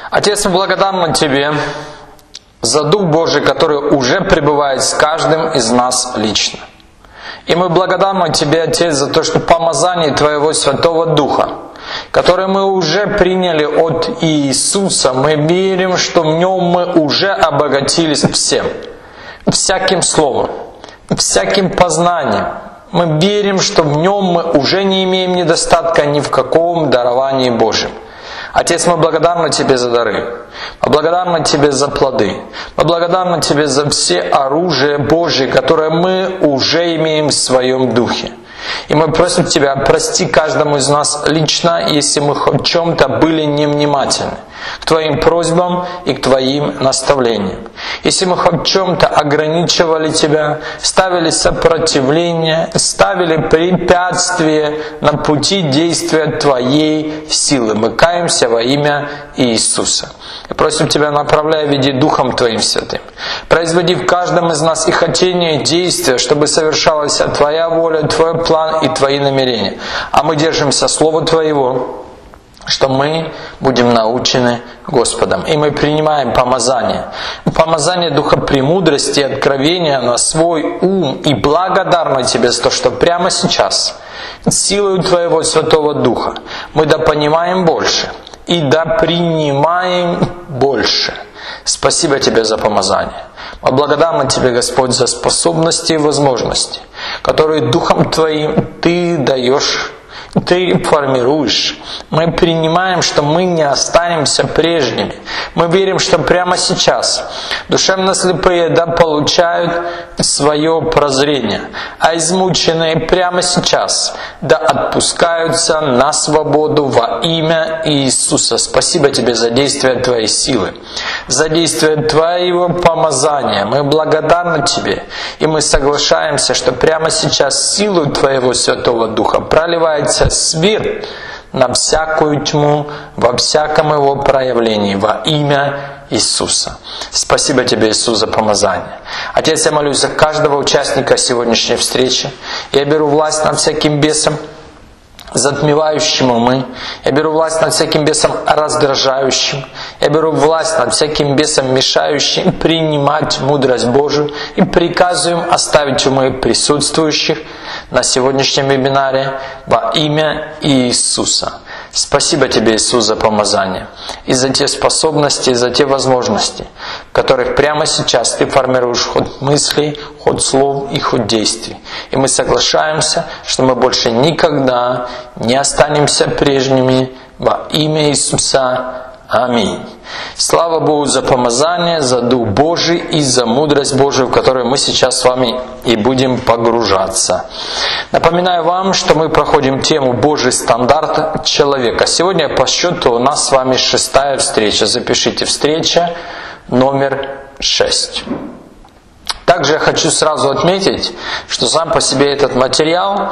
Отец, мы благодарны Тебе за Дух Божий, который уже пребывает с каждым из нас лично. И мы благодарны Тебе, Отец, за то, что помазание Твоего Святого Духа, которое мы уже приняли от Иисуса, мы верим, что в Нем мы уже обогатились всем, всяким словом, всяким познанием. Мы верим, что в Нем мы уже не имеем недостатка ни в каком даровании Божьем. Отец, мы благодарны Тебе за дары, мы благодарны Тебе за плоды, мы благодарны Тебе за все оружие Божие, которое мы уже имеем в Своем Духе. И мы просим Тебя, прости каждому из нас лично, если мы хоть в чем-то были невнимательны к Твоим просьбам и к Твоим наставлениям. Если мы хоть в чем-то ограничивали Тебя, ставили сопротивление, ставили препятствия на пути действия Твоей силы. Мы каемся во имя Иисуса. И просим Тебя, направляй, веди Духом Твоим Святым. Производи в каждом из нас и хотение, и действия, чтобы совершалась Твоя воля, Твой план и Твои намерения. А мы держимся Слова Твоего, что мы будем научены Господом. И мы принимаем помазание. Помазание Духа премудрости и откровения на свой ум. И благодарны Тебе за то, что прямо сейчас, силою Твоего Святого Духа, мы да понимаем больше и да принимаем больше. Спасибо Тебе за помазание. Мы благодарны Тебе, Господь, за способности и возможности, которые Духом Твоим Ты даешь, Ты формируешь. Мы принимаем, что мы не останемся прежними. Мы верим, что прямо сейчас душевно слепые да получают свое прозрение, а измученные прямо сейчас да отпускаются на свободу во имя Иисуса. Спасибо Тебе за действие Твоей силы, за действие Твоего помазания. Мы благодарны Тебе, и мы соглашаемся, что прямо сейчас силой Твоего Святого Духа проливается свет на всякую тьму, во всяком его проявлении, во имя Иисуса. Спасибо Тебе, Иисус, за помазание. Отец, я молюсь за каждого участника сегодняшней встречи. Я беру власть над всяким бесом, затмевающим умы. Я беру власть над всяким бесом раздражающим. Я беру власть над всяким бесом мешающим принимать мудрость Божию. И приказываю им оставить умы присутствующих на сегодняшнем вебинаре во имя Иисуса. Спасибо Тебе, Иисус, за помазание и за те способности, и за те возможности, которых прямо сейчас Ты формируешь ход мыслей, ход слов и ход действий. И мы соглашаемся, что мы больше никогда не останемся прежними во имя Иисуса. Аминь. Слава Богу за помазание, за Дух Божий и за мудрость Божию, в которую мы сейчас с вами и будем погружаться. Напоминаю вам, что мы проходим тему «Божий стандарт человека». Сегодня по счету у нас с вами 6-я встреча. Запишите, встреча номер 6. Также я хочу сразу отметить, что сам по себе этот материал,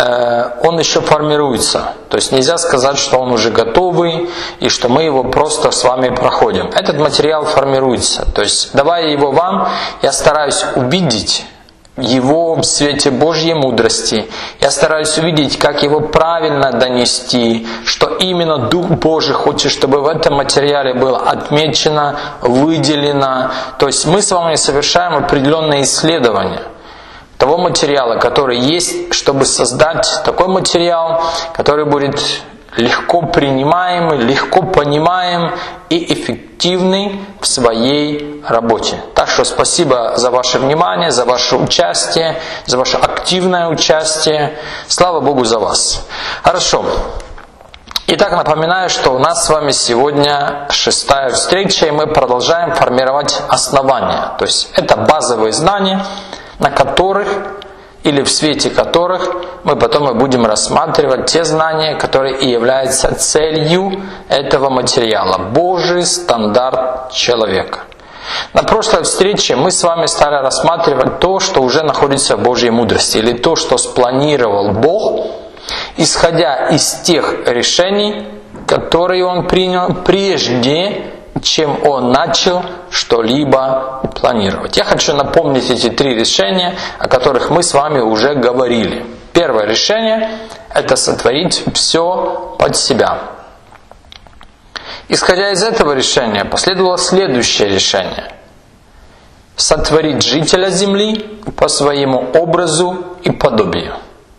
он еще формируется. То есть нельзя сказать, что он уже готовый и что мы его просто с вами проходим. Этот материал формируется. То есть давая его вам, я стараюсь увидеть его в свете Божьей мудрости. Я стараюсь увидеть, как его правильно донести, что именно Дух Божий хочет, чтобы в этом материале было отмечено, выделено. То есть мы с вами совершаем определенные исследования того материала, который есть, чтобы создать такой материал, который будет легко принимаемый, легко понимаем и эффективный в своей работе. Так что спасибо за ваше внимание, за ваше участие, за ваше активное участие. Слава Богу за вас. Хорошо. Итак, напоминаю, что у нас с вами сегодня 6-я встреча, и мы продолжаем формировать основания. То есть это базовые знания, на которых или в свете которых мы потом и будем рассматривать те знания, которые и являются целью этого материала. Божий стандарт человека. На прошлой встрече мы с вами стали рассматривать то, что уже находится в Божьей мудрости, или то, что спланировал Бог, исходя из тех решений, которые Он принял прежде, чем Он начал что-либо планировать. Я хочу напомнить эти 3 решения, о которых мы с вами уже говорили. Первое решение – это сотворить все под себя. Исходя из этого решения, последовало следующее решение: сотворить жителя земли по своему образу и подобию.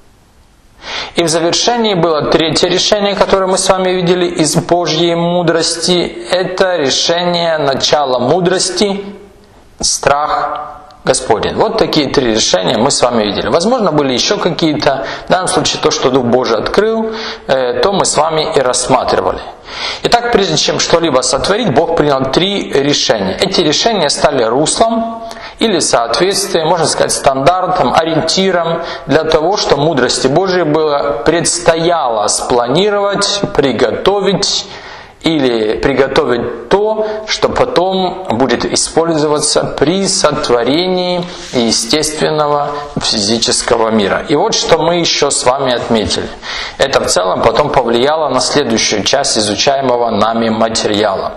И в завершении было третье решение, которое мы с вами видели из Божьей мудрости. Это решение начала мудрости – страх Господень. Вот такие три решения мы с вами видели. Возможно, были еще какие-то. В данном случае то, что Дух Божий открыл, то мы с вами и рассматривали. Итак, прежде чем что-либо сотворить, Бог принял три решения. Эти решения стали руслом или соответствием, можно сказать, стандартом, ориентиром для того, что мудрости Божией предстояло спланировать, приготовить или приготовить то, что потом будет использоваться при сотворении естественного физического мира. И вот что мы еще с вами отметили. Это в целом потом повлияло на следующую часть изучаемого нами материала.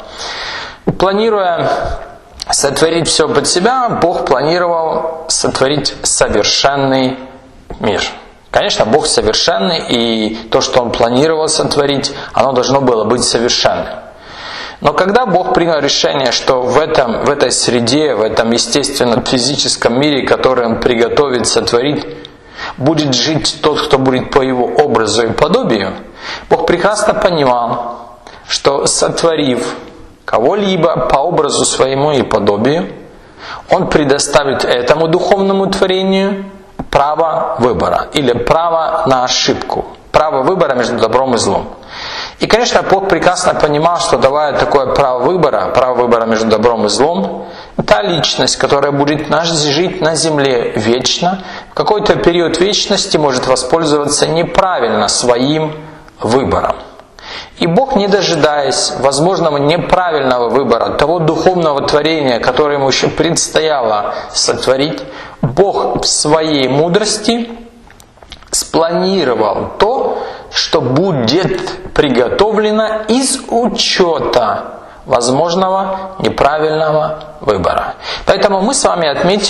Планируя сотворить все под себя, Бог планировал сотворить совершенный мир. Конечно, Бог совершенный, и то, что Он планировал сотворить, оно должно было быть совершенным. Но когда Бог принял решение, что в этой среде, в этом естественном физическом мире, который Он приготовит сотворить, будет жить тот, кто будет по Его образу и подобию, Бог прекрасно понимал, что сотворив кого-либо по образу своему и подобию, Он предоставит этому духовному творению право выбора или право на ошибку, право выбора между добром и злом. И, конечно, Бог прекрасно понимал, что давая такое право выбора между добром и злом, та личность, которая будет жить на земле вечно, в какой-то период вечности может воспользоваться неправильно своим выбором. И Бог, не дожидаясь возможного неправильного выбора того духовного творения, которое ему еще предстояло сотворить, Бог в своей мудрости спланировал то, что будет приготовлено из учета возможного неправильного выбора. Поэтому мы с вами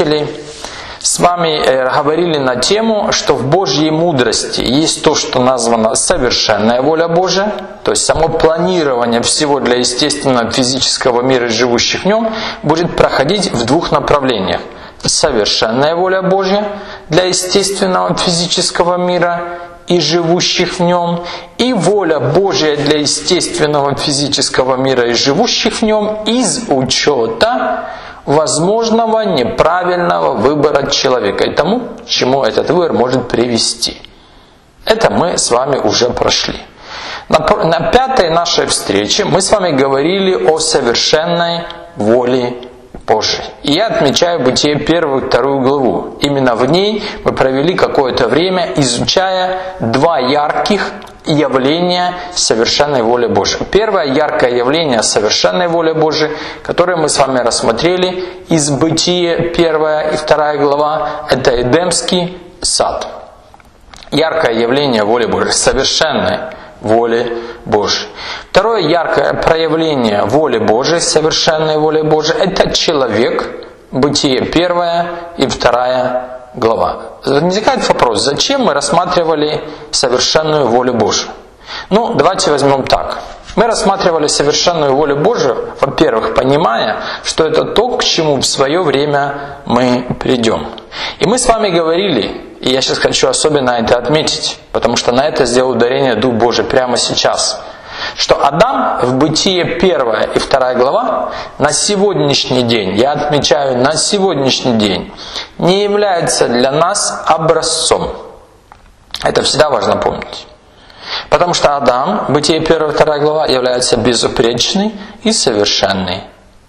говорили на тему, что в Божьей мудрости есть то, что названо совершенная воля Божия, то есть само планирование всего для естественного физического мира и живущих в нем будет проходить в двух направлениях. Совершенная воля Божья для естественного физического мира и живущих в нем, и воля Божья для естественного физического мира и живущих в нем из учета возможного неправильного выбора человека и тому, к чему этот выбор может привести. Это мы с вами уже прошли. На пятой нашей встрече мы с вами говорили о совершенной воле Божией. И я отмечаю Бытие 1 и 2 главу. Именно в ней мы провели какое-то время, изучая два ярких явления совершенной воли Божией. Первое яркое явление совершенной воли Божией, которое мы с вами рассмотрели из Бытия 1 и 2 глава, это Эдемский сад. Яркое явление воли Божией, совершенной воли Божией. Второе яркое проявление воли Божией, совершенной воли Божией, это человек, Бытие 1 и 2 глава. Возникает вопрос, зачем мы рассматривали совершенную волю Божию? Давайте возьмем так. Мы рассматривали совершенную волю Божию, во-первых, понимая, что это то, к чему в свое время мы придем. И мы с вами говорили, и я сейчас хочу особенно это отметить, потому что на это сделал ударение Дух Божий прямо сейчас, что Адам в Бытие 1 и 2 глава на сегодняшний день, я отмечаю, на сегодняшний день, не является для нас образцом. Это всегда важно помнить. Потому что Адам, Бытие 1 и 2 глава, является безупречный и совершенный.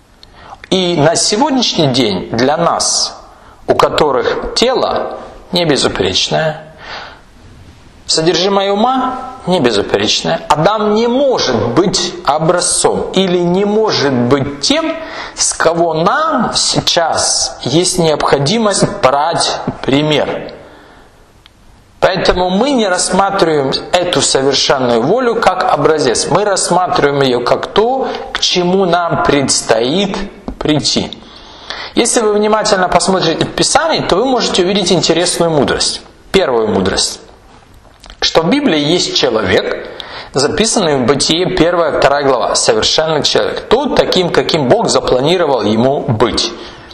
И на сегодняшний день для нас, у которых тело не безупречное, содержимое ума не безупречное, Адам не может быть образцом или не может быть тем, с кого нам сейчас есть необходимость брать пример. Поэтому мы не рассматриваем эту совершенную волю как образец. Мы рассматриваем ее как то, к чему нам предстоит прийти. Если вы внимательно посмотрите в Писании, то вы можете увидеть интересную мудрость. Первую мудрость. Что в Библии есть человек, записанный в Бытие 1-2 глава. Совершенный человек. Тот таким, каким Бог запланировал ему быть.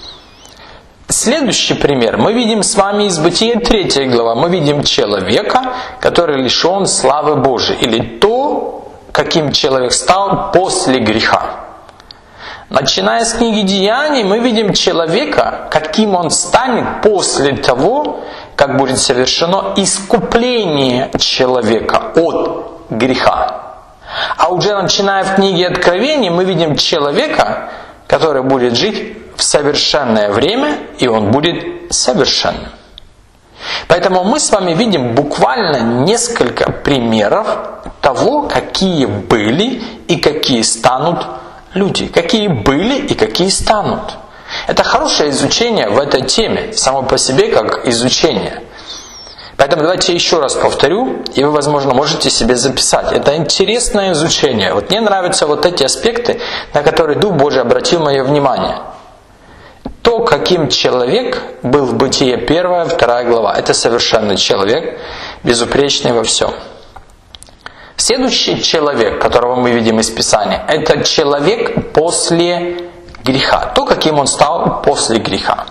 Следующий пример мы видим с вами из Бытия 3 глава. Мы видим человека, который лишен славы Божией. Или то, каким человек стал после греха. Начиная с книги Деяний, мы видим человека, каким он станет после того, как будет совершено искупление человека от греха. А уже начиная в книге Откровений, мы видим человека, который будет жить в совершенное время, и он будет совершенным. Поэтому мы с вами видим буквально несколько примеров того, какие были и какие станут люди. Какие были и какие станут. Это хорошее изучение в этой теме, само по себе как изучение. Поэтому давайте еще раз повторю, и вы, возможно, можете себе записать. Это интересное изучение. Вот мне нравятся вот эти аспекты, на которые Дух Божий обратил мое внимание. То, каким человек был в Бытие 1-2 глава. Это совершенный человек, безупречный во всем. Следующий человек, которого мы видим из Писания, это человек после греха. То, каким он стал после греха.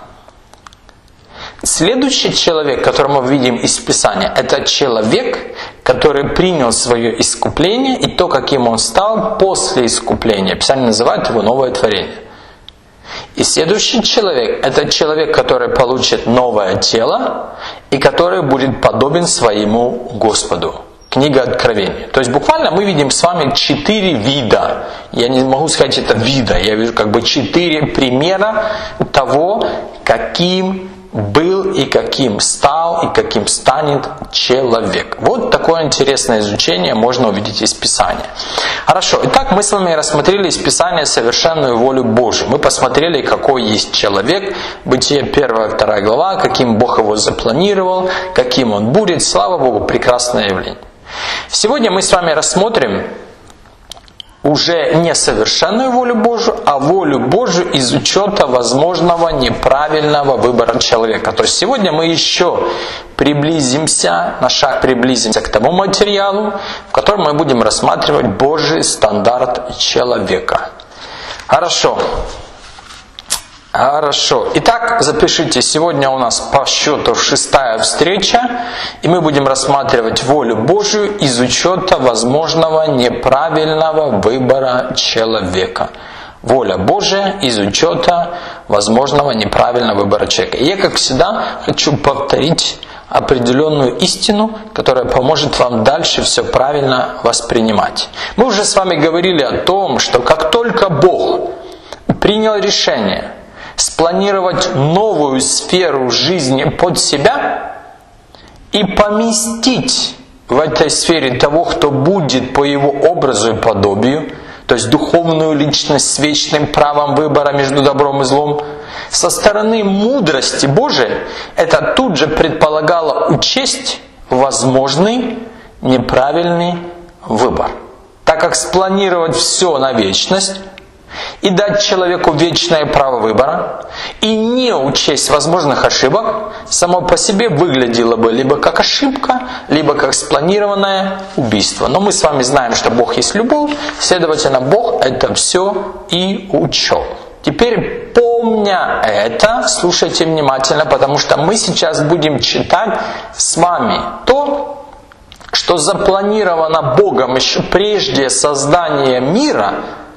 Следующий человек, которого мы видим из Писания, это человек, который принял свое искупление и то, каким он стал после искупления. Писание называет его новое творение. И следующий человек, это человек, который получит новое тело и который будет подобен своему Господу. Книга Откровения. То есть буквально мы видим с вами 4 вида. Я не могу сказать это вида. Я вижу как бы 4 примера того, каким был и каким стал и каким станет человек. Вот такое интересное изучение можно увидеть из Писания. Хорошо. Итак, мы с вами рассмотрели из Писания совершенную волю Божию. Мы посмотрели, какой есть человек. Бытие 1-2 глава, каким Бог его запланировал, каким он будет. Слава Богу, прекрасное явление. Сегодня мы с вами рассмотрим уже не совершенную волю Божию, а волю Божию из учета возможного неправильного выбора человека. То есть сегодня мы еще на шаг приблизимся к тому материалу, в котором мы будем рассматривать Божий стандарт человека. Хорошо. Итак, запишите, сегодня у нас по счету 6-я встреча, и мы будем рассматривать волю Божию из учета возможного неправильного выбора человека. Воля Божия из учета возможного неправильного выбора человека. И я, как всегда, хочу повторить определенную истину, которая поможет вам дальше все правильно воспринимать. Мы уже с вами говорили о том, что как только Бог принял решение спланировать новую сферу жизни под себя и поместить в этой сфере того, кто будет по его образу и подобию, то есть духовную личность с вечным правом выбора между добром и злом, со стороны мудрости Божией это тут же предполагало учесть возможный неправильный выбор. Так как спланировать все на вечность и дать человеку вечное право выбора, и не учесть возможных ошибок, само по себе выглядело бы либо как ошибка, либо как спланированное убийство. Но мы с вами знаем, что Бог есть любовь, следовательно, Бог это все и учел. Теперь, помня это, слушайте внимательно, потому что мы сейчас будем читать с вами то, что запланировано Богом еще прежде создания мира,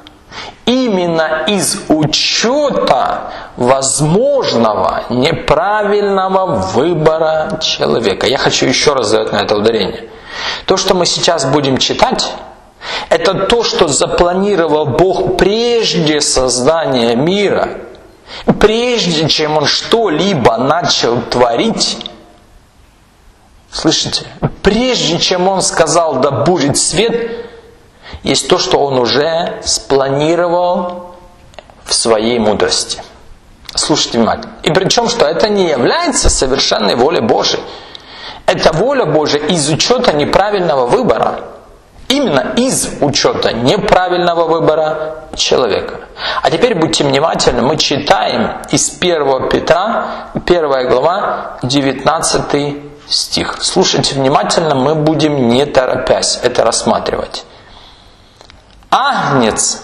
именно из учета возможного неправильного выбора человека. Я хочу еще раз сделать на это ударение. То, что мы сейчас будем читать, это то, что запланировал Бог прежде создания мира, прежде чем Он что-либо начал творить. Слышите? Прежде чем Он сказал «да будет свет», есть то, что Он уже спланировал в своей мудрости. Слушайте внимательно. И причем, что это не является совершенной волей Божией. Это воля Божия из учета неправильного выбора. Именно из учета неправильного выбора человека. А теперь будьте внимательны, мы читаем из 1 Петра, 1 глава, 19 стих. Слушайте внимательно, мы будем не торопясь это рассматривать. Агнец,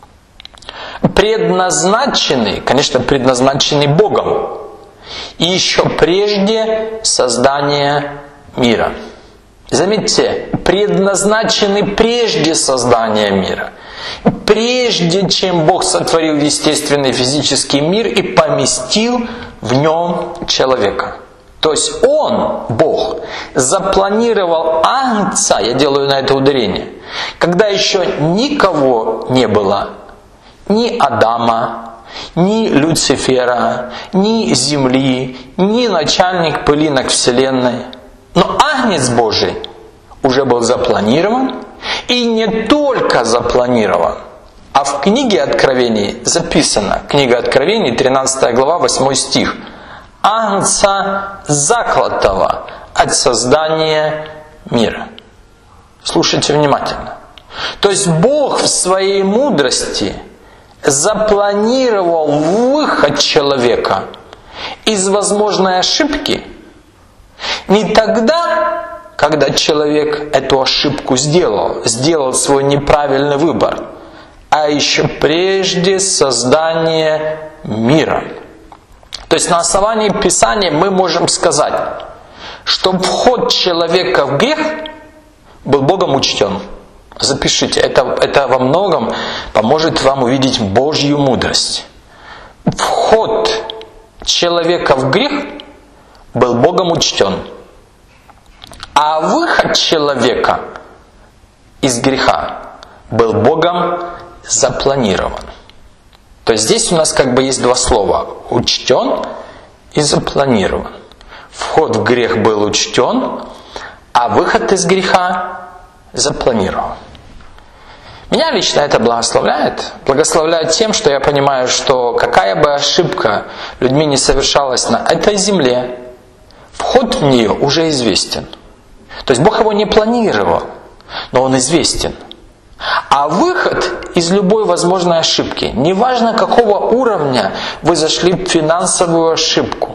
предназначенный, конечно, предназначенный Богом, и еще прежде создания мира. Заметьте, предназначенный прежде создания мира. Прежде чем Бог сотворил естественный физический мир и поместил в нем человека. То есть Он, Бог, запланировал Агнца, я делаю на это ударение, когда еще никого не было, ни Адама, ни Люцифера, ни земли, ни начальник пылинок вселенной. Но Агнец Божий уже был запланирован, и не только запланирован, а в книге Откровений записано, книга Откровений, 13 глава, 8 стих, Агнца заклятого от создания мира. Слушайте внимательно. То есть Бог в своей мудрости запланировал выход человека из возможной ошибки не тогда, когда человек эту ошибку сделал свой неправильный выбор, а еще прежде создания мира. То есть на основании Писания мы можем сказать, что вход человека в грех был Богом учтен. Запишите, это во многом поможет вам увидеть Божью мудрость. Вход человека в грех был Богом учтен. А выход человека из греха был Богом запланирован. То есть здесь у нас как бы есть два слова. Учтен и запланирован. Вход в грех был учтен, а выход из греха запланирован. Меня лично это благословляет. Благословляет тем, что я понимаю, что какая бы ошибка людьми не совершалась на этой земле, вход в нее уже известен. То есть Бог его не планировал, но он известен. А выход из любой возможной ошибки, неважно какого уровня вы зашли в финансовую ошибку,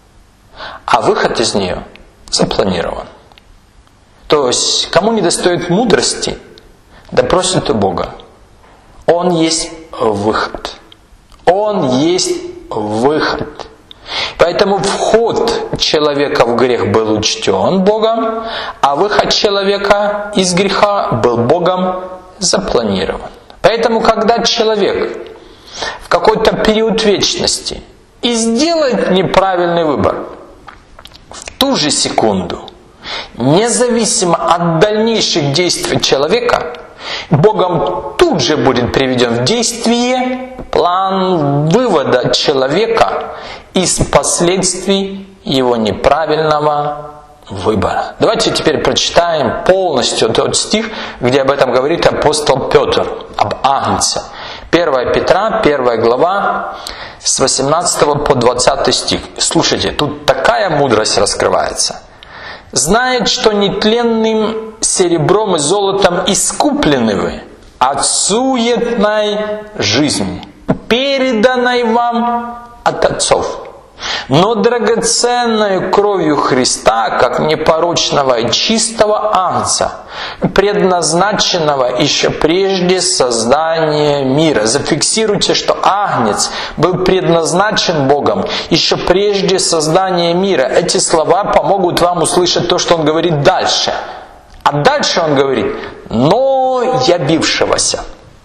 а выход из нее запланирован. То есть, кому недостает мудрости, да просит у Бога. Он есть выход. Он есть выход. Поэтому вход человека в грех был учтен Богом, а выход человека из греха был Богом запланирован. Поэтому, когда человек в какой-то период вечности и сделает неправильный выбор, в ту же секунду, независимо от дальнейших действий человека, Богом тут же будет приведен в действие план вывода человека из последствий его неправильного выбора. Давайте теперь прочитаем полностью тот стих, где об этом говорит апостол Петр, об Агнце. 1 Петра, 1 глава, с 18 по 20 стих. Слушайте, тут такая мудрость раскрывается. «Знает, что нетленным серебром и золотом искуплены вы от суетной жизни, переданной вам от отцов, но драгоценной кровью Христа, как непорочного и чистого агнца, предназначенного еще прежде создания мира». Зафиксируйте, что агнец был предназначен Богом еще прежде создания мира. Эти слова помогут вам услышать то, что он говорит дальше. А дальше он говорит: «но явившегося».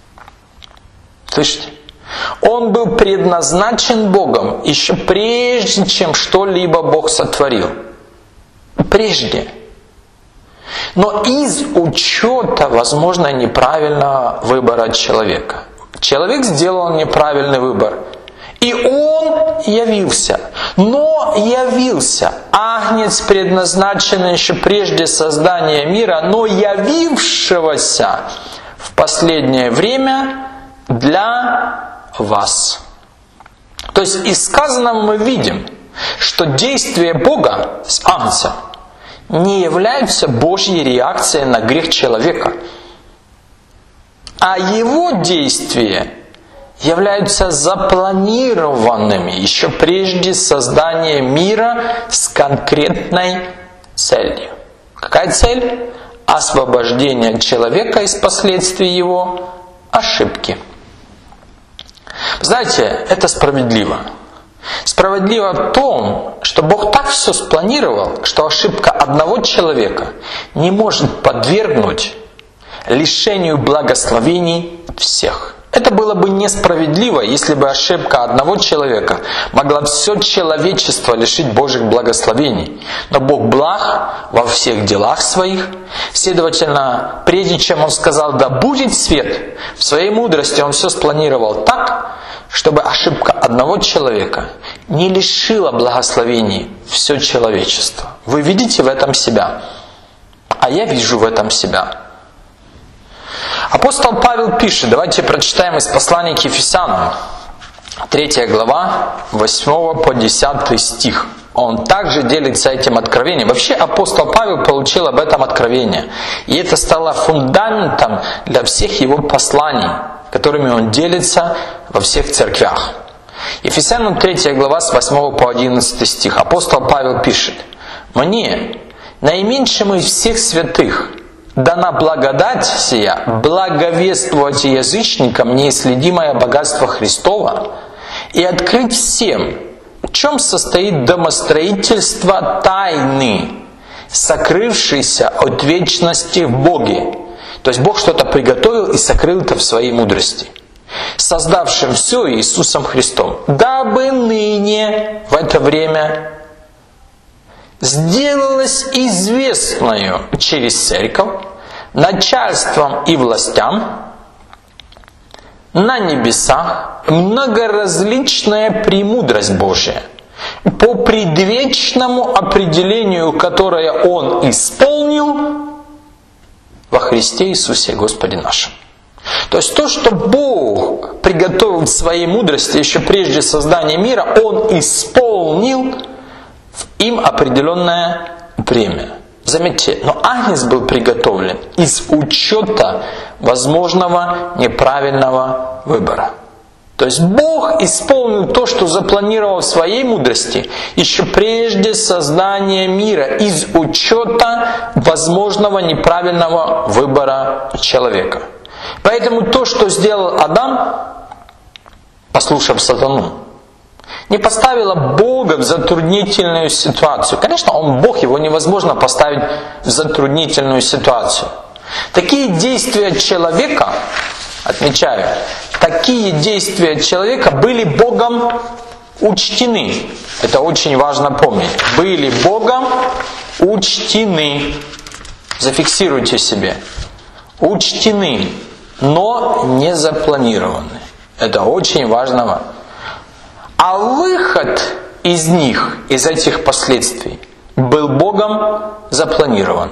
Слышите? Он был предназначен Богом еще прежде, чем что-либо Бог сотворил. Прежде. Но из учета, возможно, неправильного выбора человека. Человек сделал неправильный выбор. И он явился. Но явился. Агнец, предназначенный еще прежде создания мира, но явившегося в последнее время для вас. То есть из сказанного мы видим, что действие Бога с Агнцем не являются Божьей реакцией на грех человека, а его действия являются запланированными еще прежде создания мира с конкретной целью. Какая цель? Освобождение человека из последствий его ошибки. Знаете, это справедливо. Справедливо в том, что Бог так все спланировал, что ошибка одного человека не может подвергнуть лишению благословений всех. Это было бы несправедливо, если бы ошибка одного человека могла все человечество лишить Божьих благословений. Но Бог благ во всех делах своих. Следовательно, прежде чем Он сказал «да будет свет», в своей мудрости Он все спланировал так, чтобы ошибка одного человека не лишила благословений все человечество. Вы видите в этом себя, а я вижу в этом себя. Апостол Павел пишет, давайте прочитаем из послания к Ефесянам, 3 глава, 8 по 10 стих. Он также делится этим откровением. Вообще апостол Павел получил об этом откровение. И это стало фундаментом для всех его посланий, которыми он делится во всех церквях. Ефесянам 3 глава с 8 по 11 стих. Апостол Павел пишет: «Мне, наименьшему из всех святых, дана благодать сия, благовествовать язычникам неисследимое богатство Христова и открыть всем, в чем состоит домостроительство тайны, сокрывшейся от вечности в Боге». То есть Бог что-то приготовил и сокрыл это в своей мудрости, создавшим все Иисусом Христом, дабы ныне, в это время, сделалось известною через церковь начальством и властям на небесах многоразличная премудрость Божия, по предвечному определению, которое Он исполнил во Христе Иисусе Господе нашем. То есть то, что Бог приготовил в своей мудрости еще прежде создания мира, Он исполнил в им определенное время. Заметьте, но агнец был приготовлен из учета возможного неправильного выбора. То есть Бог исполнил то, что запланировал в своей мудрости еще прежде создания мира, из учета возможного неправильного выбора человека. Поэтому то, что сделал Адам, послушав сатану, не поставило Бога в затруднительную ситуацию. Конечно, Он Бог, Его невозможно поставить в затруднительную ситуацию. Такие действия человека, отмечаю, такие действия человека были Богом учтены. Это очень важно помнить. Были Богом учтены. Зафиксируйте себе. Учтены, но не запланированы. Это очень важно. А выход из них, из этих последствий, был Богом запланирован.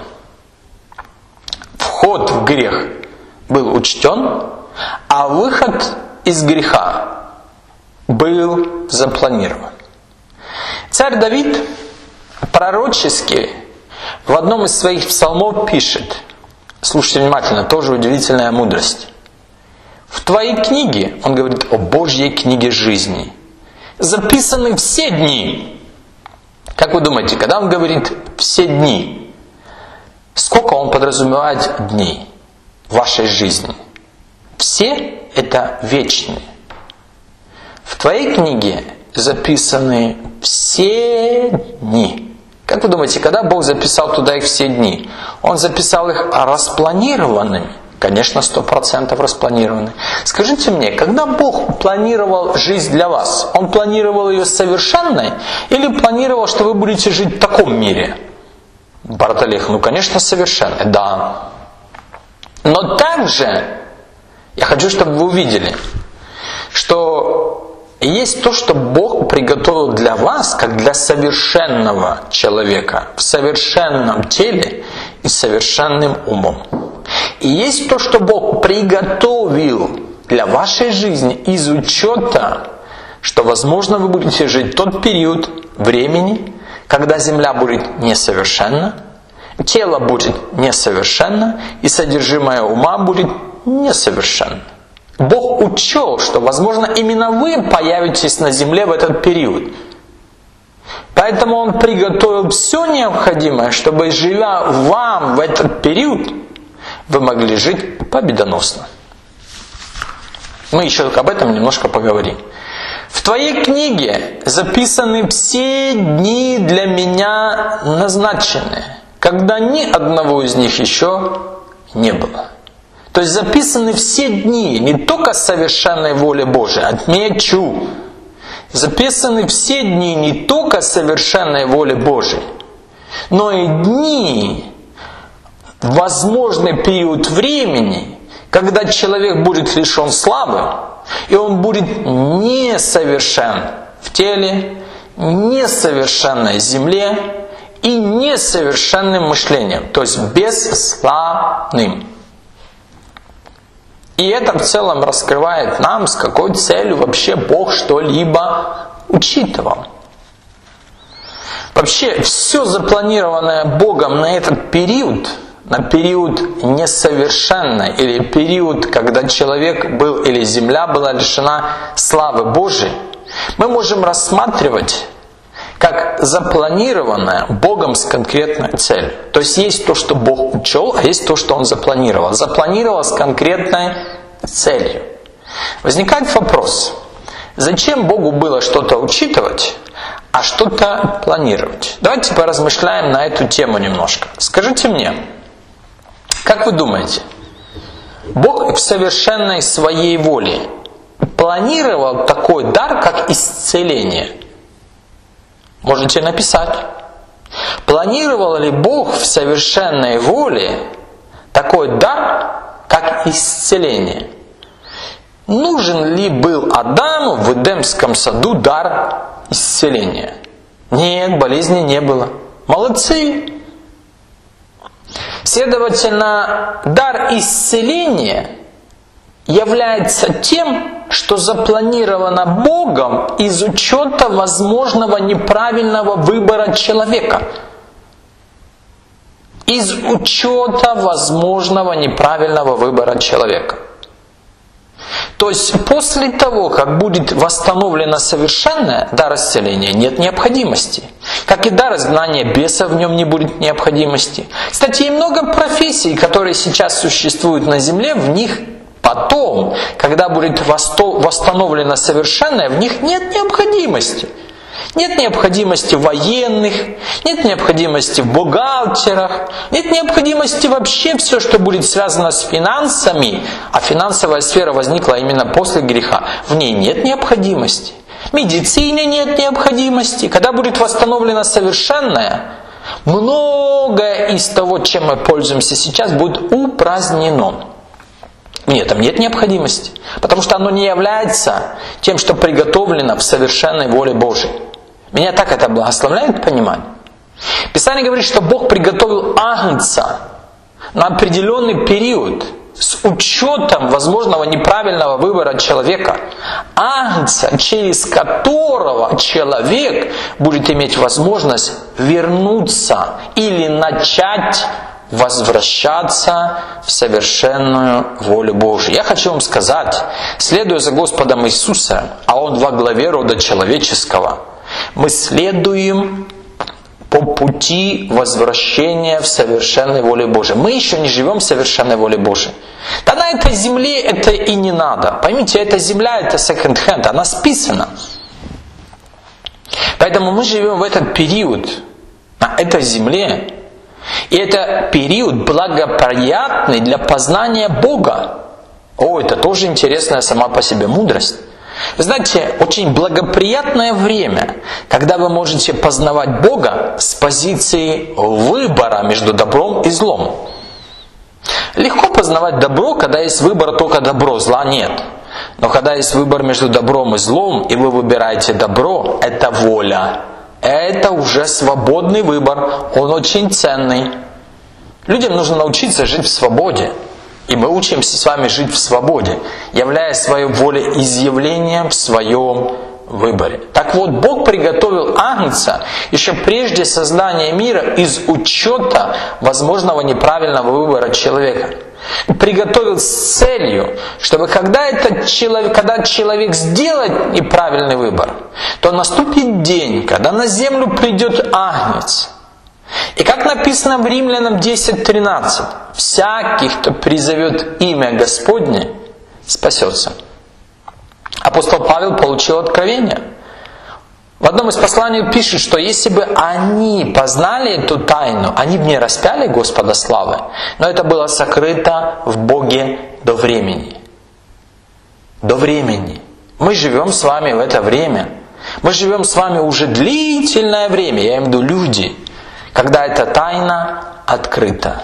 Вход в грех был учтен, а выход из греха был запланирован. Царь Давид пророчески в одном из своих псалмов пишет, слушайте внимательно, тоже удивительная мудрость. В твоей книге, он говорит о Божьей книге жизни, записаны все дни. Как вы думаете, когда он говорит «все дни», сколько он подразумевает дней в вашей жизни? Все – это вечные. В твоей книге записаны все дни. Как вы думаете, когда Бог записал туда их все дни? Он записал их распланированными. Конечно, 100% распланированы. Скажите мне, когда Бог планировал жизнь для вас, Он планировал ее совершенной или планировал, что вы будете жить в таком мире? Бартолех, конечно, совершенной, да. Но также, я хочу, чтобы вы увидели, что есть то, что Бог приготовил для вас, как для совершенного человека, в совершенном теле и совершенным умом. И есть то, что Бог приготовил для вашей жизни из учета, что, возможно, вы будете жить тот период времени, когда земля будет несовершенна, тело будет несовершенно, и содержимое ума будет несовершенно. Бог учел, что, возможно, именно вы появитесь на земле в этот период. Поэтому Он приготовил все необходимое, чтобы, живя вам в этот период, вы могли жить победоносно. Мы еще об этом немножко поговорим. В твоей книге записаны все дни для меня назначенные, когда ни одного из них еще не было. То есть записаны все дни, не только совершенной воли Божией, отмечу. Записаны все дни не только совершенной воли Божией, но и дни, возможный период времени, когда человек будет лишен славы, и он будет несовершен в теле, несовершенной земле и несовершенным мышлением, то есть бесславным. И это в целом раскрывает нам, с какой целью вообще Бог что-либо учитывал. Вообще, все запланированное Богом на этот период, на период несовершенный, или период, когда человек был, или земля была лишена славы Божией, мы можем рассматривать как запланированное Богом с конкретной целью. То есть есть то, что Бог учел, а есть то, что Он запланировал. Запланировал с конкретной целью. Возникает вопрос, зачем Богу было что-то учитывать, а что-то планировать? Давайте поразмышляем на эту тему немножко. Скажите мне, как вы думаете, Бог в совершенной своей воле планировал такой дар, как исцеление? Можете написать. Планировал ли Бог в совершенной воле такой дар, как исцеление? Нужен ли был Адаму в Эдемском саду дар исцеления? Нет, болезни не было. Молодцы! Следовательно, дар исцеления является тем, что запланировано Богом из учета возможного неправильного выбора человека. Из учета возможного неправильного выбора человека. То есть после того, как будет восстановлено совершенное дар исцеления, нет необходимости. Как и дар изгнания бесов, в нем не будет необходимости. Кстати, и много профессий, которые сейчас существуют на земле, в них потом, когда будет восстановлено совершенное, в них нет необходимости. Нет необходимости в военных, нет необходимости в бухгалтерах, нет необходимости вообще все, что будет связано с финансами, а финансовая сфера возникла именно после греха. В ней нет необходимости. В медицине нет необходимости. Когда будет восстановлено совершенное, многое из того, чем мы пользуемся сейчас, будет упразднено. Нет, там нет необходимости, потому что оно не является тем, что приготовлено в совершенной воле Божией. Меня так это благословляет понимать. Писание говорит, что Бог приготовил агнца на определенный период с учетом возможного неправильного выбора человека. Агнца, через которого человек будет иметь возможность вернуться или начать возвращаться в совершенную волю Божию. Я хочу вам сказать, следуя за Господом Иисусом, а Он во главе рода человеческого, мы следуем по пути возвращения в совершенной воле Божией. Мы еще не живем в совершенной воле Божией. Да на этой земле это и не надо. Поймите, эта земля это секонд-хенд, она списана. Поэтому мы живем в этот период на этой земле. И это период благоприятный для познания Бога. Это тоже интересная сама по себе мудрость. Вы знаете, очень благоприятное время, когда вы можете познавать Бога с позиции выбора между добром и злом. Легко познавать добро, когда есть выбор только добро, зла нет. Но когда есть выбор между добром и злом, и вы выбираете добро, это воля. Это уже свободный выбор, он очень ценный. Людям нужно научиться жить в свободе. И мы учимся с вами жить в свободе, являя свою волеизъявлением в своем выборе. Так вот, Бог приготовил агнца еще прежде создания мира из учета возможного неправильного выбора человека. Приготовил с целью, чтобы когда человек сделает неправильный выбор, то наступит день, когда на землю придет Агнец. И как написано в Римлянам 10:13, всякий, кто призовет имя Господне, спасется. Апостол Павел получил откровение. В одном из посланий пишет, что если бы они познали эту тайну, они бы не распяли Господа славы, но это было сокрыто в Боге до времени. До времени. Мы живем с вами в это время. Мы живем с вами уже длительное время, я имею в виду люди, когда эта тайна открыта.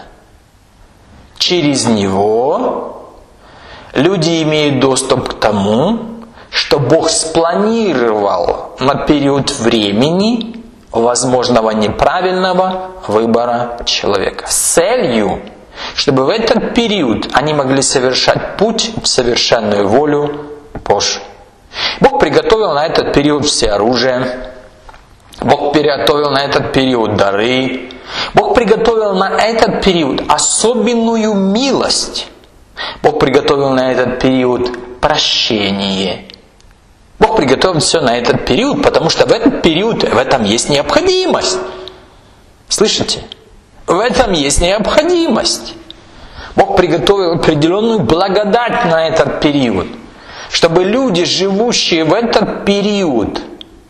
Через него люди имеют доступ к тому, что Бог спланировал на период времени возможного неправильного выбора человека. С целью, чтобы в этот период они могли совершать путь в совершенную волю Божию. Бог приготовил на этот период все оружие. Бог приготовил на этот период дары. Бог приготовил на этот период особенную милость. Бог приготовил на этот период прощение. Бог приготовил все на этот период, потому что в этот период в этом есть необходимость. Слышите? В этом есть необходимость. Бог приготовил определенную благодать на этот период, чтобы люди, живущие в этот период,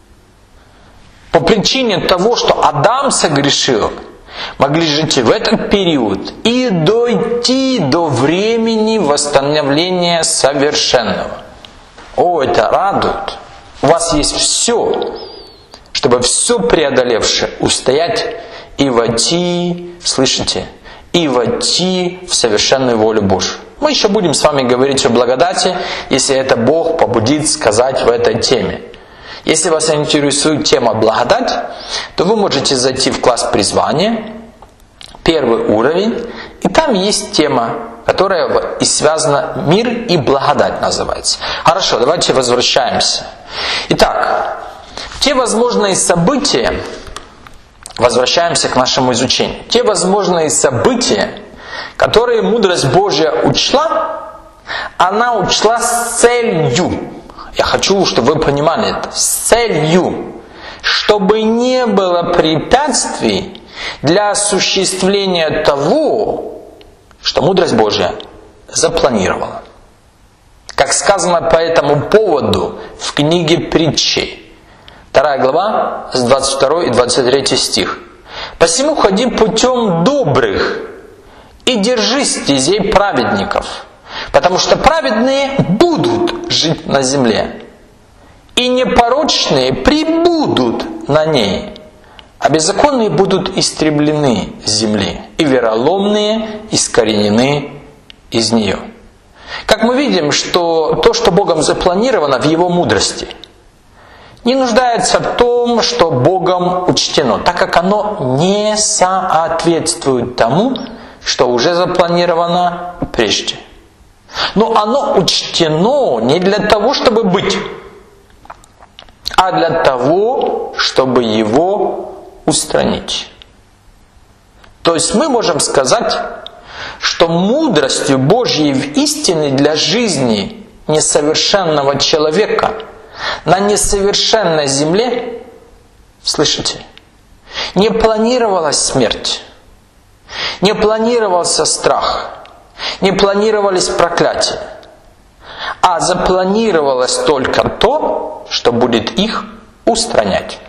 по причине того, что Адам согрешил, могли жить в этот период и дойти до времени восстановления совершенного. О, это радует! У вас есть все, чтобы все преодолевшее устоять и войти, слышите, и войти в совершенную волю Божию. Мы еще будем с вами говорить о благодати, если это Бог побудит сказать в этой теме. Если вас интересует тема благодать, то вы можете зайти в класс призвания, первый уровень, и там есть тема, которая и связана «Мир и благодать» называется. Хорошо, давайте возвращаемся. Итак, те возможные события, возвращаемся к нашему изучению, те возможные события, которые мудрость Божья учла, она учла с целью. Я хочу, чтобы вы понимали это. С целью, чтобы не было препятствий для осуществления того, что мудрость Божья запланировала. Как сказано по этому поводу в книге Притчей, 2 глава, с 22 и 23 стих. «Посему ходи путем добрых и держи стезей праведников, потому что праведные будут жить на земле, и непорочные прибудут на ней, а беззаконные будут истреблены с земли, и вероломные искоренены из нее». Как мы видим, что то, что Богом запланировано в Его мудрости, не нуждается в том, что Богом учтено, так как оно не соответствует тому, что уже запланировано прежде. Но оно учтено не для того, чтобы быть, а для того, чтобы его устранить. То есть мы можем сказать, что мудростью Божьей в истине для жизни несовершенного человека на несовершенной земле, слышите, не планировалась смерть, не планировался страх, не планировались проклятия, а запланировалось только то, что будет их устранять.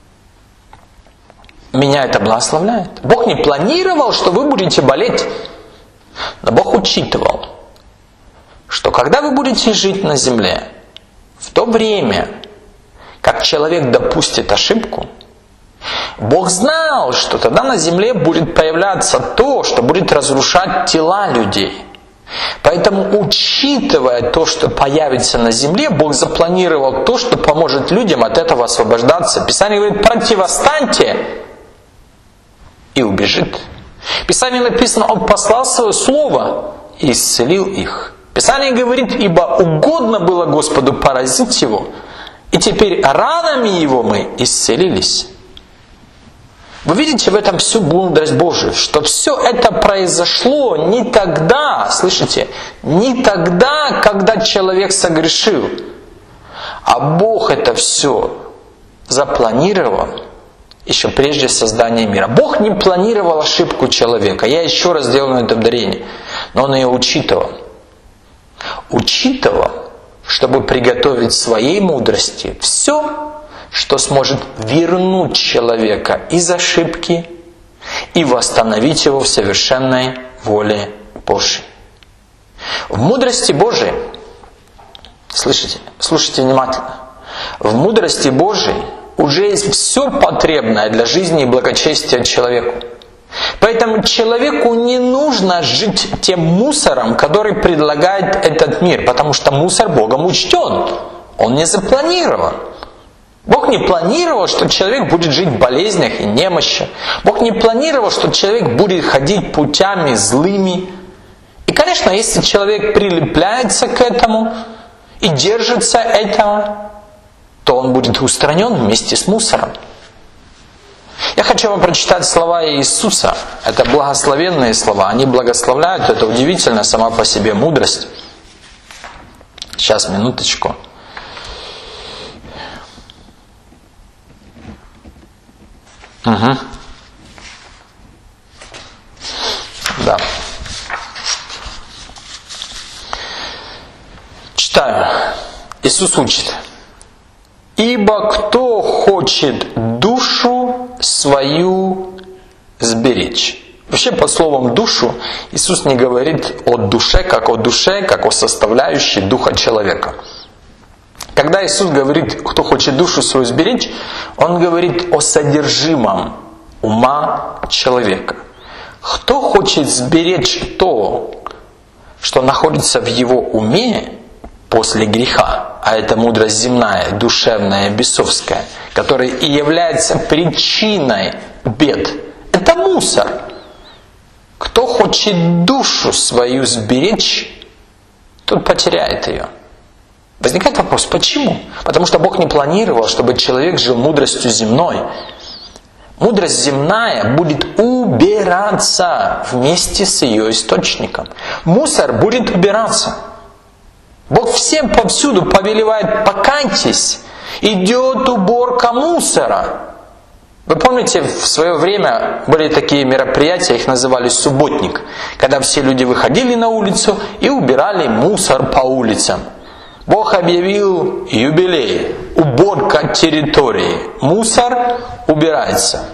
Меня это благословляет. Бог не планировал, что вы будете болеть, но Бог учитывал, что когда вы будете жить на земле, в то время, как человек допустит ошибку, Бог знал, что тогда на земле будет появляться то, что будет разрушать тела людей. Поэтому, учитывая то, что появится на земле, Бог запланировал то, что поможет людям от этого освобождаться. Писание говорит: противостаньте, и убежит. В Писании написано: Он послал свое слово и исцелил их. Писание говорит: ибо угодно было Господу поразить его, и теперь ранами его мы исцелились. Вы видите в этом всю мудрость Божию, что все это произошло не тогда, слышите, не тогда, когда человек согрешил, а Бог это все запланировал еще прежде создания мира. Бог не планировал ошибку человека. Я еще раз делаю на это ударение. Но Он ее учитывал. Учитывал, чтобы приготовить своей мудрости все, что сможет вернуть человека из ошибки и восстановить его в совершенной воле Божьей. В мудрости Божией, слушайте внимательно, в мудрости Божией уже есть все потребное для жизни и благочестия человеку. Поэтому человеку не нужно жить тем мусором, который предлагает этот мир, потому что мусор Богом учтен, он не запланирован. Бог не планировал, что человек будет жить в болезнях и немощи. Бог не планировал, что человек будет ходить путями злыми. И, конечно, если человек прилепляется к этому и держится этого, то он будет устранен вместе с мусором. Я хочу вам прочитать слова Иисуса. Это благословенные слова. Они благословляют. Это удивительно сама по себе мудрость. Сейчас, минуточку. Угу. Да. Читаю. Иисус учит. «Ибо кто хочет душу свою сберечь». Вообще под словом «душу» Иисус не говорит о душе, как о составляющей духа человека. Когда Иисус говорит, кто хочет душу свою сберечь, Он говорит о содержимом ума человека. Кто хочет сберечь то, что находится в его уме после греха, а это мудрость земная, душевная, бесовская, которая и является причиной бед, это мусор. Кто хочет душу свою сберечь, тот потеряет ее. Возникает вопрос, почему? Потому что Бог не планировал, чтобы человек жил мудростью земной. Мудрость земная будет убираться вместе с ее источником. Мусор будет убираться. Бог всем повсюду повелевает: покайтесь, идет уборка мусора. Вы помните, в свое время были такие мероприятия, их называли субботник, когда все люди выходили на улицу и убирали мусор по улицам. Бог объявил юбилей, уборка территории. Мусор убирается.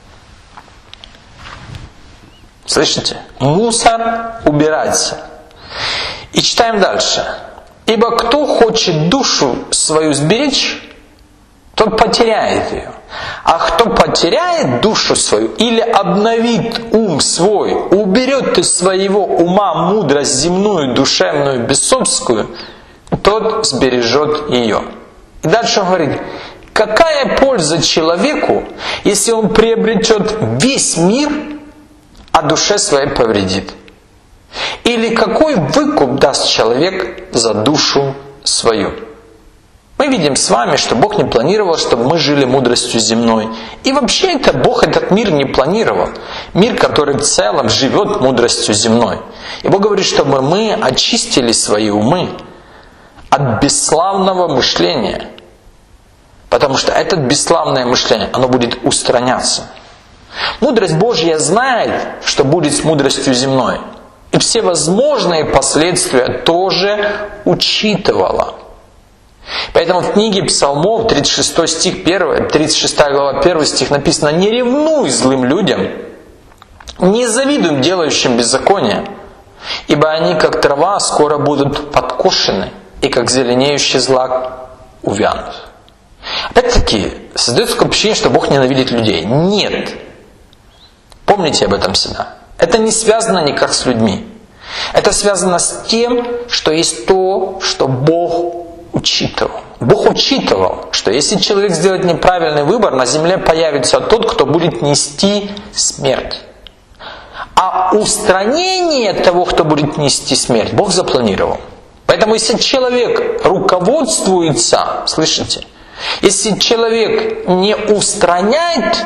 Слышите? Мусор убирается. И читаем дальше. «Ибо кто хочет душу свою сберечь, тот потеряет ее. А кто потеряет душу свою или обновит ум свой, уберет из своего ума мудрость земную, душевную, бесовскую, тот сбережет ее». И дальше он говорит, какая польза человеку, если он приобретет весь мир, а душе своей повредит? Или какой выкуп даст человек за душу свою? Мы видим с вами, что Бог не планировал, чтобы мы жили мудростью земной. И вообще это Бог этот мир не планировал. Мир, который в целом живет мудростью земной. И Бог говорит, чтобы мы очистили свои умы от бесславного мышления. Потому что это бесславное мышление, оно будет устраняться. Мудрость Божья знает, что будет с мудростью земной. И все возможные последствия тоже учитывала. Поэтому в книге Псалмов, 36 глава, 1 стих написано: «Не ревнуй злым людям, не завидуй делающим беззаконие, ибо они, как трава, скоро будут подкошены, и как зеленеющий злак увянут». Опять-таки, создается такое впечатление, что Бог ненавидит людей. Нет. Помните об этом всегда. Это не связано никак с людьми. Это связано с тем, что есть то, что Бог учитывал. Бог учитывал, что если человек сделает неправильный выбор, на земле появится тот, кто будет нести смерть. А устранение того, кто будет нести смерть, Бог запланировал. Поэтому если человек руководствуется, слышите, если человек не устраняет,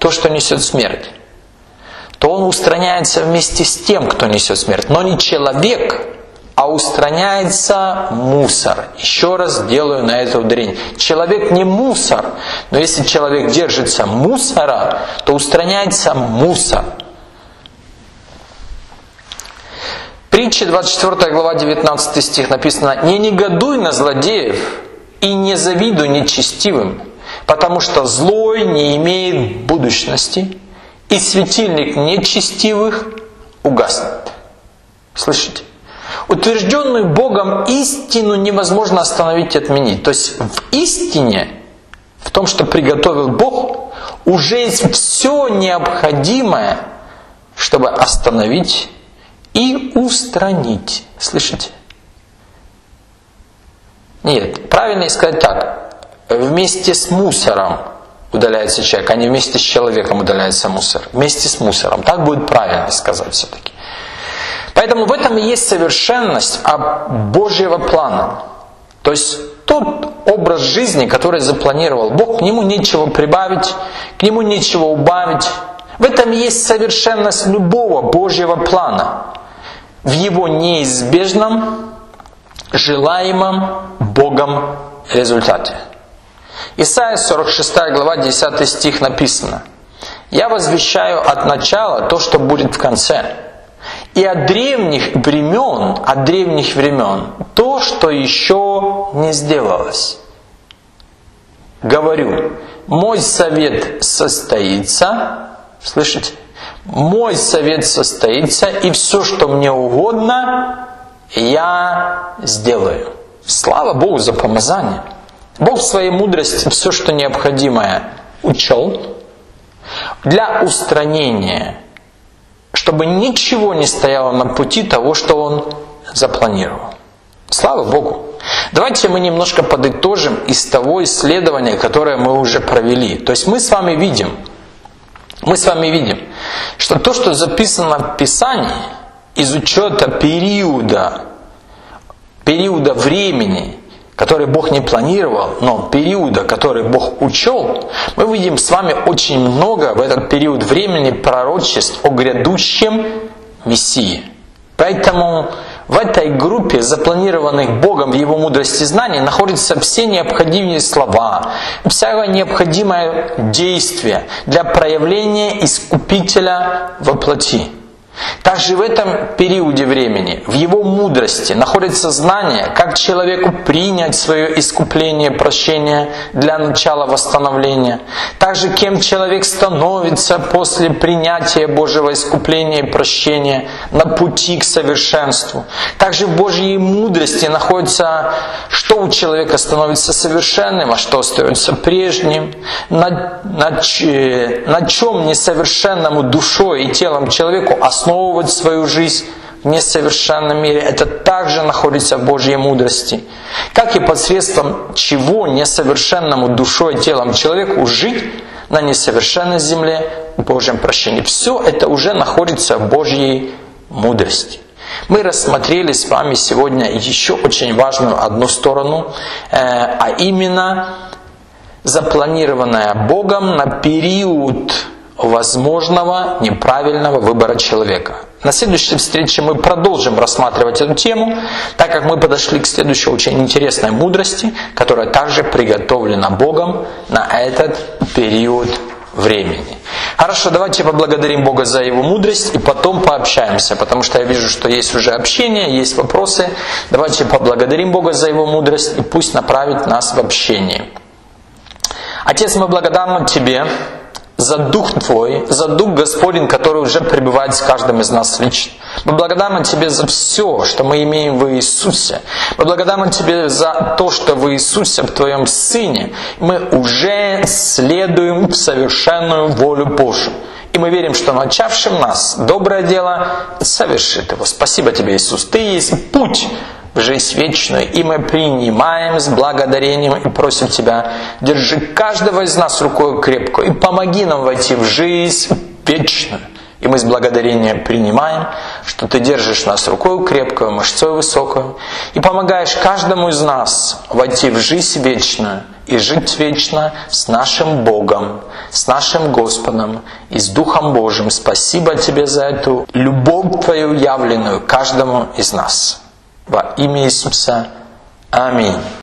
то, что несет смерть, то он устраняется вместе с тем, кто несет смерть. Но не человек, а устраняется мусор. Еще раз делаю на это ударение. Человек не мусор, но если человек держится мусора, то устраняется мусор. Притча 24 глава 19 стих написано: «Не негодуй на злодеев и не завидуй нечестивым, потому что злой не имеет будущности, и светильник нечестивых угаснет». Слышите? Утвержденную Богом истину невозможно остановить и отменить. То есть в истине, в том, что приготовил Бог, уже есть все необходимое, чтобы остановить и устранить. Слышите? Нет, правильно сказать так. Вместе с мусором удаляется человек, а не вместе с человеком удаляется мусор. Вместе с мусором. Так будет правильно сказать все-таки. Поэтому в этом и есть совершенность Божьего плана. То есть тот образ жизни, который запланировал Бог, к нему нечего прибавить, к нему нечего убавить. В этом и есть совершенность любого Божьего плана. В его неизбежном, желаемом Богом результате. Исайя 46 глава 10 стих написано: «Я возвещаю от начала то, что будет в конце, и от древних времен то, что еще не сделалось. Говорю, мой совет состоится». Слышите? «Мой совет состоится, и все, что мне угодно, я сделаю». Слава Богу за помазание. Бог в своей мудрости все, что необходимое, учел для устранения, чтобы ничего не стояло на пути того, что Он запланировал. Слава Богу. Давайте мы немножко подытожим из того исследования, которое мы уже провели. То есть мы с вами видим, что то, что записано в Писании, из учета периода времени, который Бог не планировал, но периода, который Бог учел, мы видим с вами очень много в этот период времени пророчеств о грядущем Мессии. Поэтому в этой группе запланированных Богом в Его мудрости знаний находятся все необходимые слова, всякое необходимое действие для проявления Искупителя во плоти. Также в этом периоде времени, в его мудрости, находится знание, как человеку принять свое искупление, прощение для начала восстановления. Также кем человек становится после принятия Божьего искупления и прощения на пути к совершенству. Также в Божьей мудрости находится, что у человека становится совершенным, а что остается прежним. На чем несовершенному душой и телом человеку основывать свою жизнь в несовершенном мире, это также находится в Божьей мудрости. Как и посредством чего несовершенному душой и телом человеку жить на несовершенной земле в Божьем прощении. Все это уже находится в Божьей мудрости. Мы рассмотрели с вами сегодня еще очень важную одну сторону, а именно запланированная Богом на период возможного неправильного выбора человека. На следующей встрече мы продолжим рассматривать эту тему, так как мы подошли к следующей очень интересной мудрости, которая также приготовлена Богом на этот период времени. Хорошо, давайте поблагодарим Бога за Его мудрость и потом пообщаемся, потому что я вижу, что есть уже общение, есть вопросы. Давайте поблагодарим Бога за Его мудрость и пусть направит нас в общение. Отец, мы благодарны Тебе за Дух Твой, за Дух Господень, который уже пребывает с каждым из нас лично. Мы благодарны Тебе за все, что мы имеем в Иисусе. Мы благодарны Тебе за то, что в Иисусе, в Твоем Сыне, мы уже следуем в совершенную волю Божию. И мы верим, что начавший в нас доброе дело совершит его. Спасибо Тебе, Иисус. Ты есть путь в жизнь вечную, и мы принимаем с благодарением и просим Тебя, держи каждого из нас рукой крепко и помоги нам войти в жизнь вечную И мы с благодарением принимаем, что Ты держишь нас рукой крепкую, мышцой высокую, и помогаешь каждому из нас войти в жизнь вечную и жить вечно с нашим Богом, с нашим Господом и с Духом Божьим. Спасибо Тебе за эту любовь Твою явленную каждому из нас. Во имя Иисуса. Аминь.